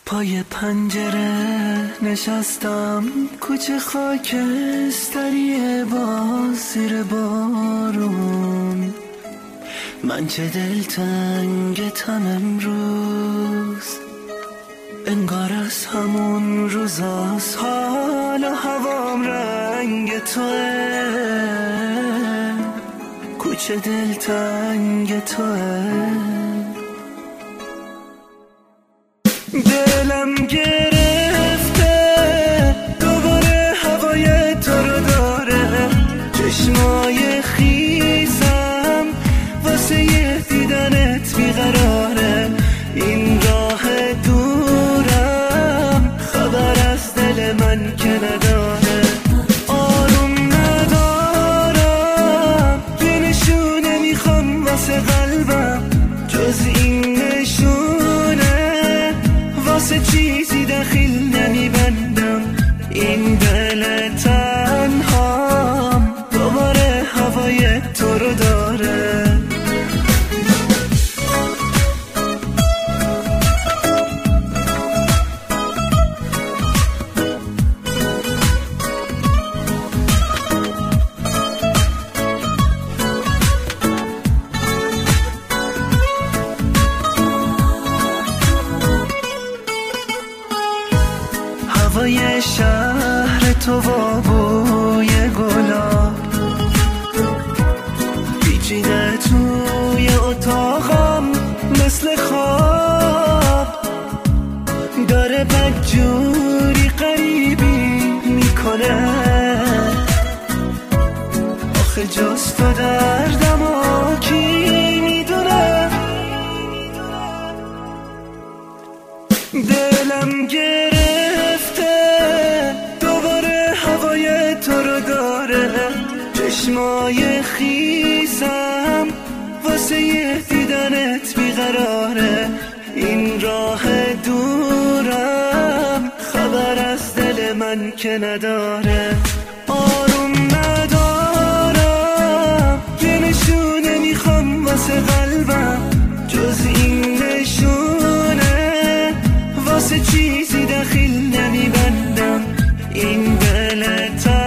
پای پنجره نشستم، کوچه خاکستریه باز زیر بارون. من چه دلتنگتم امروز، انگار از همون روزاست. حال و هوام رنگ توه، کوچه دلتنگ توه. دلم گرفته دوباره هوای تو رو داره، چشمای خیزم واسه یه دیدنت بیقراره. این راه دورم خبر از دل من که نداره. آروم ندارم، یه نشونه میخوام واسه قلبم، جز این نشونه واسه چیزی دخیل نمیبندم. این دل تنهام دوباره هوای تو رو داره. هوای شهر تو و بوی گلاب پیچیده توی اتاقم مثل خواب، داره بدجوری غریبی میکنه. آخه جز تو دردم و کی میدونه. دلم گرفته دوباره هوای تو رو داره، چشمای خیزم واسه یه دیدنت بیقراره. این راه دورم خبر از دل من که نداره. آروم ندارم، یه نشونه میخوام واسه قلبم، جز این نشونه واسه چیزی دخیل نمیبندم. این دل